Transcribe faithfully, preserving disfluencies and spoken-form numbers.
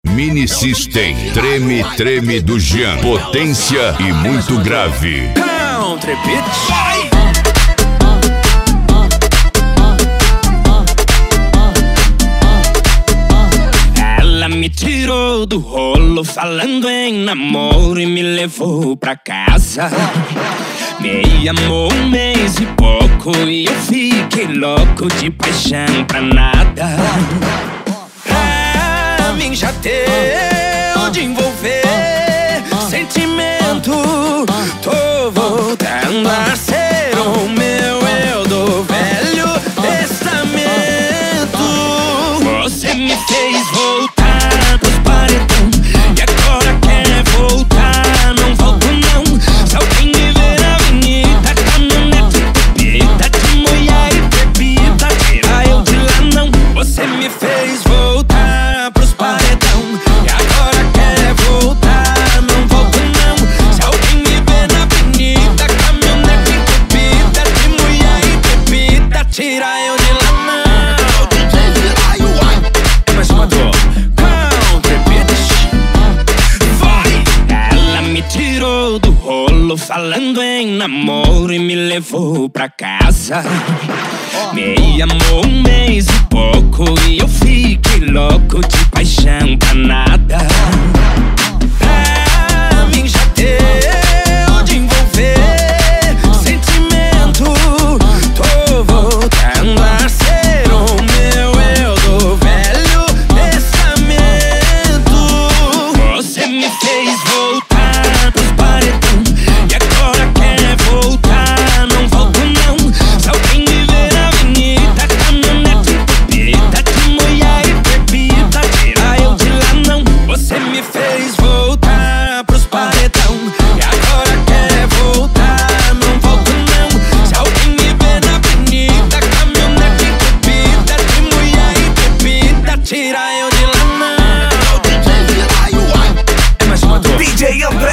Mini System, Treme Treme do Jean, potência e muito grave. Country bitch. Vai! Ela me tirou do rolo falando em namoro e me levou pra casa. Me amou um mês e pouco e eu fiquei louco de paixão pra nada. Pra mim já deu de envolver sentimento. Tô voltando a ser o meu eu do velho testamento. Você me fez voltar pros paredão e agora quer voltar, não volto não. Se alguém me ver na avenida, caminhonete entupida de mulher e bebida, tira eu de lá não. Você me fez voltar pros paredão e agora quer voltar, não volto não. Se alguém me ver na avenida, caminhonete entupida de mulher e bebida, tira eu de lá não. Mais uma dor, country bitch. Vai! Ela me tirou do rolo falando em namoro e me levou pra casa. Me amou um mês e pouco e eu fiquei louco de paixão pra nada. Pra mim já deu de envolver sentimento. Tô voltando a ser o meu eu do velho testamento. Você me fez voltar pros paredão e agora quer voltar, não volto não. Se alguém me ver na avenida, caminhonete entupida de mulher e bebida, tira eu de lá não. Você me fez voltar pros paredão e agora quer voltar, não volto não. Se alguém me ver na avenida, caminhonete entupida de mulher e bebida, tira eu de lá não. É mais uma dor. D J André.